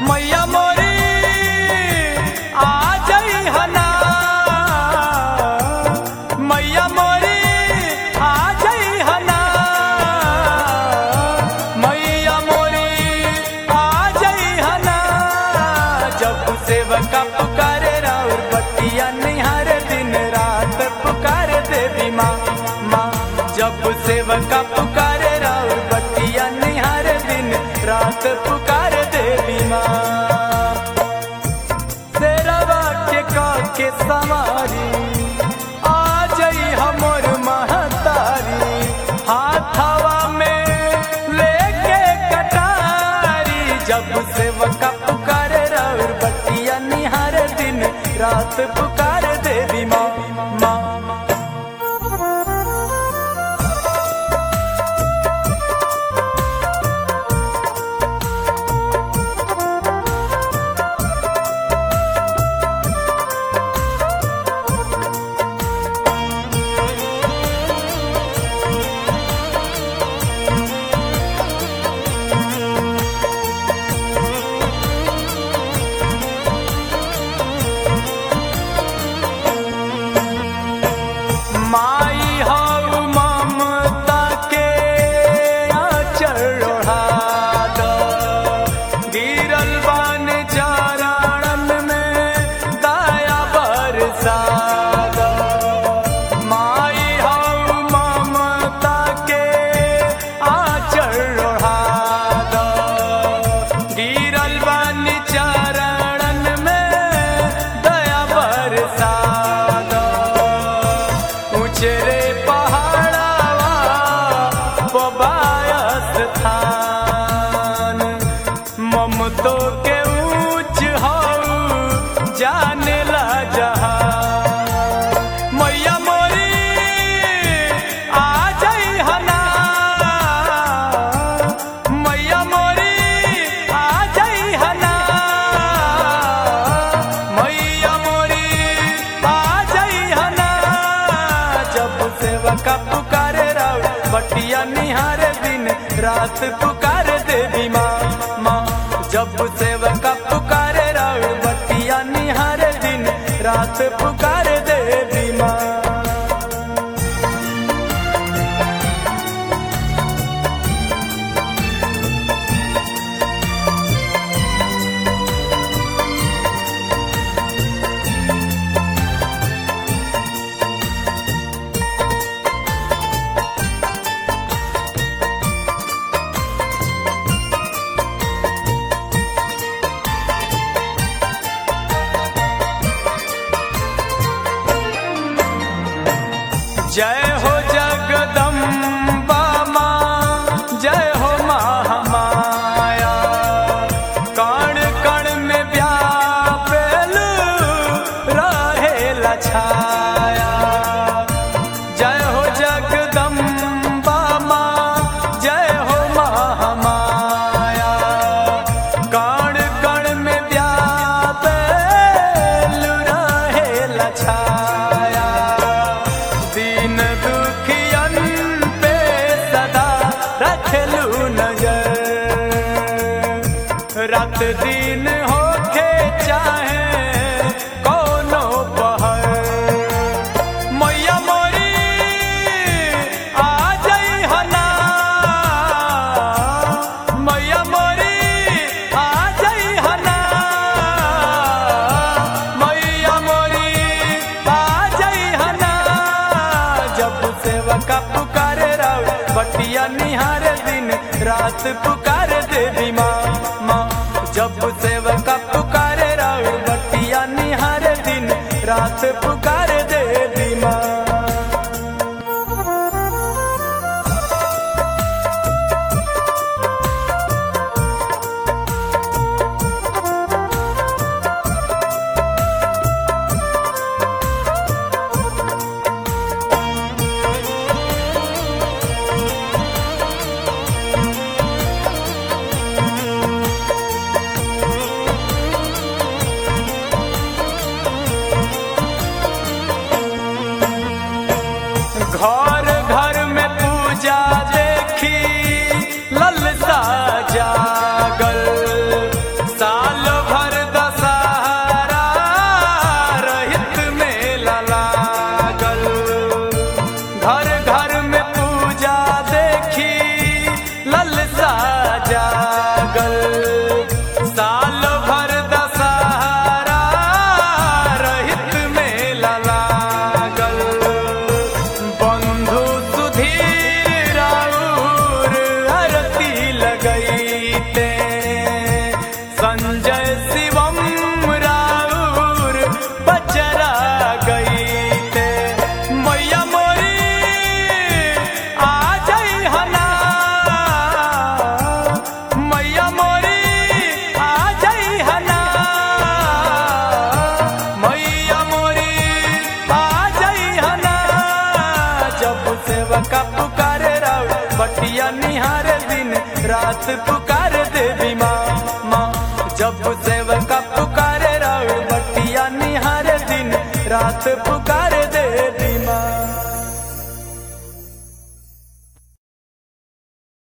मैया मोरी आ जई हना, मैया मोरी आ जई हना, मैया मोरी आ जई हना। जब सेवका पुकारे राउर बटिया निहार दिन रात पुकारे देवी माँ माँ। जब सेवका पुकारे राउर बटिया निहार दिन रात पुकारे देवी माँ। शेरवा के सवारी आ जई हमर महतारी, हाथवा में लेके कटारी। जब सेवका पुकारे राउर बटिया निहार दिन रात पुकारे देवी माँ माँ। माई हऊ ममता के आँचल ओढ़ा द, गिरल बान चरणन में दया बरसा द। माई हऊ ममता के आँचल ओढ़ा द, गिरल बान चरणन में दया बरसा द। ऊंचरे पहाड़ावा बबाया स्थान, ममतो के ऊंच हऊ जाने ला जहान। मैया मोरी आ जई हना, मैया मोरी आ जई हना, मैया मोरी आ जई हना। जब सेवका पुकारे राव बटिया निहारे दिन रात पुकारे देवी माँ माँ। जब सेवका पुकारे राव बटिया निहारे दिन रात पुकारे देवी माँ। जय हो जगदम्बा माँ, जय हो महामाया। कण कण में व्यापेलु रहेला छाया। जय हो जगदम्बा माँ, जय हो महामाया। कण कण में व्यापेलु रहेला छाया। दीन दुखियन पे सदा रखलू नजर, रात दिन होके चाहे कोनो पहर। मैया मोरी आ जई हना, मैया मोरी आ जई हना, मैया मोरी आ जई हना। जब सेवका पुकारे राव बटिया निहारे दिन रात पुकारे देवी माँ माँ। जब सेवका पुकारे राव बटिया निहारे दिन रात पुकारे देवी माँ। रात पुकारे देवी माँ। माँ जब सेवका पुकारे रावे बटिया निहारे दिन रात पुकारे